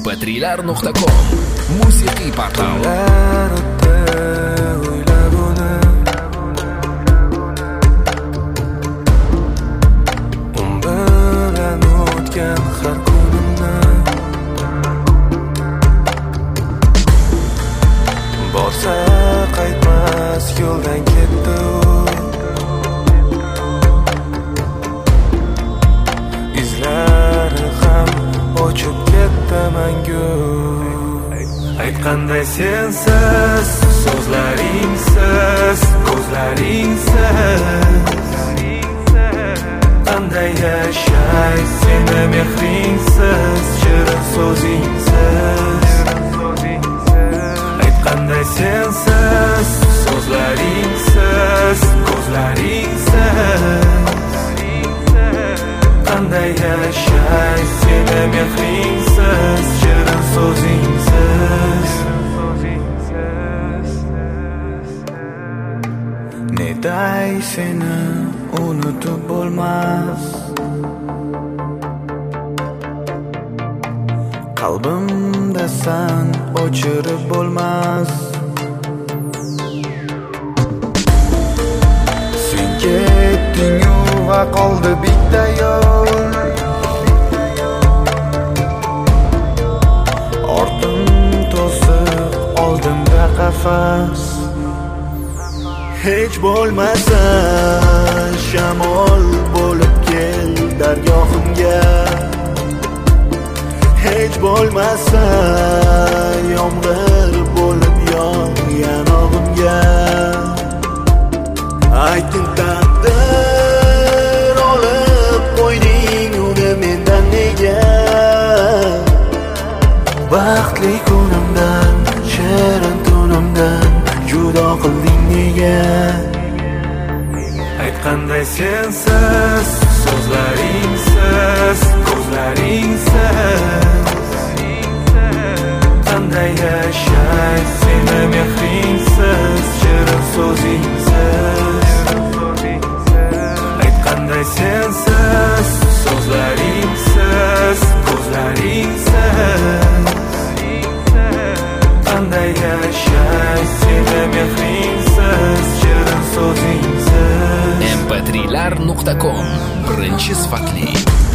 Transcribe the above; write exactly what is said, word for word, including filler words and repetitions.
em p trilar nuqta com musiqiy portali. Borsa qaytmas yo'ldan ketdi, izlari ham o'chib ketdi mangu. Aytqanday sensiz, so'zlaringsiz, ko'zlaringsiz, qanday yashay seni mehringsiz, shirin so'zingsiz. Qanday sensiz, so'zlaringsiz, ko'zlaringsiz, qanday yashay seni mehringsiz, shirin so'zingsiz. Neday seni unutib bo'lmas, qalbimda san o'chirib bo'lmas. Sen ketding-u va qoldi bitta yo'l, ortim to'siq, oldimda qafas. Hech bo'lmasa shamol bo'lib kel dargohimga, hech bo'lmasa yomg'ir bo'lib yog' yanog'imga. Ayting taqdir, olib qo'yding uni mendan nega? Baxtli kunimdan, shirin tunimdan judo qilding nega? Aytqanday sensiz, so'zlaringsiz, ko'zlaringsiz, qanday yashay seni mehringsiz, shirin so'zingsiz. Aytqanday sensiz, so'zlaringsiz, ko'zlaringsiz, qanday yashay seni mehringsiz, shirin so'zingsiz. em p trilar nuqta com birinchi sifatli